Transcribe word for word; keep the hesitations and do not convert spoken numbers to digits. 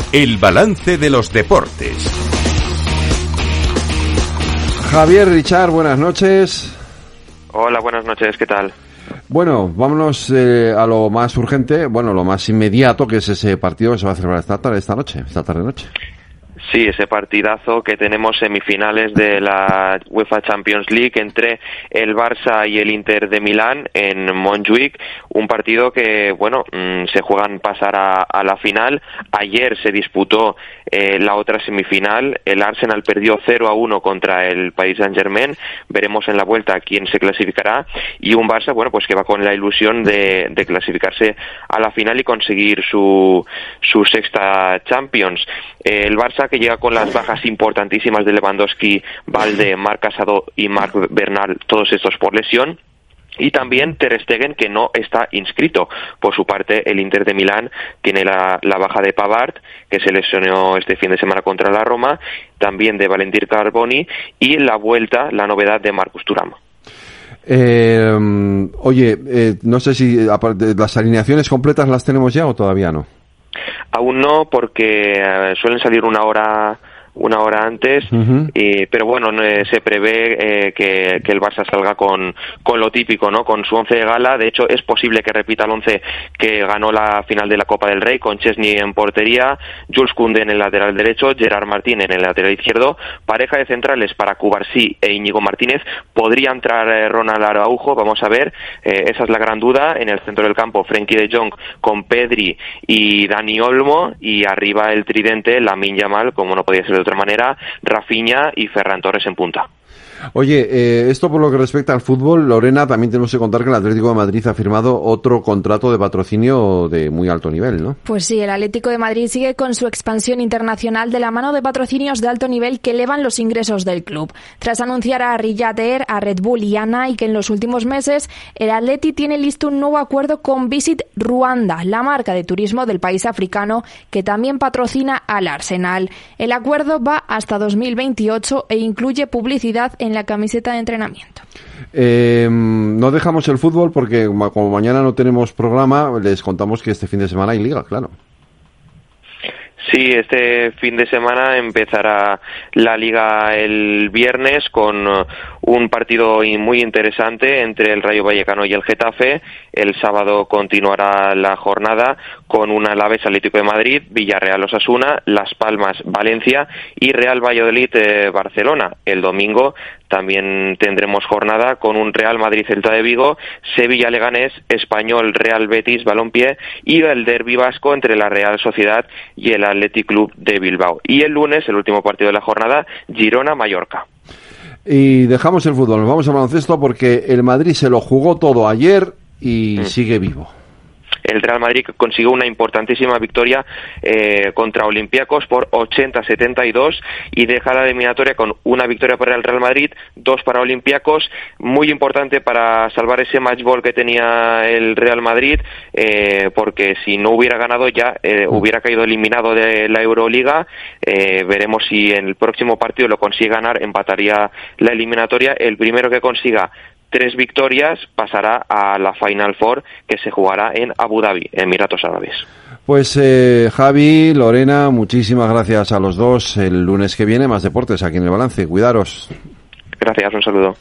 El balance de los deportes. Javier, Richard, buenas noches. Hola, buenas noches, ¿qué tal? Bueno, vámonos eh, a lo más urgente, bueno, lo más inmediato, que es ese partido que se va a celebrar esta tarde, esta noche, esta tarde-noche. Sí, ese partidazo que tenemos semifinales de la UEFA Champions League entre el Barça y el Inter de Milán en Montjuic, un partido que, bueno, mmm, se juegan pasar a, a la final. Ayer se disputó eh, la otra semifinal, el Arsenal perdió cero a uno contra el Paris Saint-Germain, veremos en la vuelta quién se clasificará, y un Barça, bueno, pues que va con la ilusión de, de clasificarse a la final y conseguir su, su sexta Champions. Eh, el Barça que llega con las bajas importantísimas de Lewandowski, Balde, Marc Casado y Marc Bernal, todos estos por lesión. Y también Ter Stegen, que no está inscrito. Por su parte, el Inter de Milán tiene la, la baja de Pavard, que se lesionó este fin de semana contra la Roma, también de Valentín Carboni, y la vuelta, la novedad de Marcus Thuram. Eh, oye, eh, no sé si aparte, las alineaciones completas las tenemos ya o todavía no. Aún no, porque eh, suelen salir una hora una hora antes, uh-huh. y, pero bueno, eh, se prevé eh, que, que el Barça salga con, con lo típico, ¿no? Con su once de gala. De hecho, es posible que repita el once que ganó la final de la Copa del Rey, con Chesney en portería, Jules Koundé en el lateral derecho, Gerard Martín en el lateral izquierdo, pareja de centrales para Cubarsí e Íñigo Martínez. Podría entrar eh, Ronald Araujo, vamos a ver, eh, esa es la gran duda. En el centro del campo, Frenkie de Jong con Pedri y Dani Olmo, y arriba el tridente, Lamine Yamal, como no podía ser de otra manera, Rafinha y Ferran Torres en punta. Oye, eh, esto por lo que respecta al fútbol, Lorena, también tenemos que contar que el Atlético de Madrid ha firmado otro contrato de patrocinio de muy alto nivel, ¿no? Pues sí, el Atlético de Madrid sigue con su expansión internacional de la mano de patrocinios de alto nivel que elevan los ingresos del club. Tras anunciar a Riyadh Air, a Red Bull y a Nike en los últimos meses, el Atleti tiene listo un nuevo acuerdo con Visit Ruanda, la marca de turismo del país africano que también patrocina al Arsenal. El acuerdo va hasta dos mil veintiocho e incluye publicidad en en la camiseta de entrenamiento. Eh, no dejamos el fútbol porque como mañana no tenemos programa, les contamos que este fin de semana hay liga, claro. Sí, este fin de semana empezará la Liga el viernes con un partido muy interesante entre el Rayo Vallecano y el Getafe. El sábado continuará la jornada con un Alavés Atlético de Madrid, Villarreal Osasuna, Las Palmas Valencia y Real Valladolid eh, Barcelona. El domingo también tendremos jornada con un Real Madrid Celta de Vigo, Sevilla Leganés, Español Real Betis Balompié y el derbi vasco entre la Real Sociedad y el Athletic Club de Bilbao. Y el lunes, el último partido de la jornada, Girona-Mallorca. Y dejamos el fútbol, nos vamos al baloncesto porque el Madrid se lo jugó todo ayer y mm. sigue vivo. El Real Madrid consiguió una importantísima victoria eh, contra Olympiacos por ochenta a setenta y dos y deja la eliminatoria con una victoria para el Real Madrid, dos para Olympiacos, muy importante para salvar ese match ball que tenía el Real Madrid, eh, porque si no hubiera ganado ya eh, hubiera caído eliminado de la Euroliga. Eh, veremos si en el próximo partido lo consigue ganar, empataría la eliminatoria. El primero que consiga tres victorias pasará a la Final Four, que se jugará en Abu Dhabi, Emiratos Árabes. Pues eh, Javi, Lorena, muchísimas gracias a los dos. El lunes que viene más deportes aquí en El Balance. Cuidaros. Gracias, un saludo.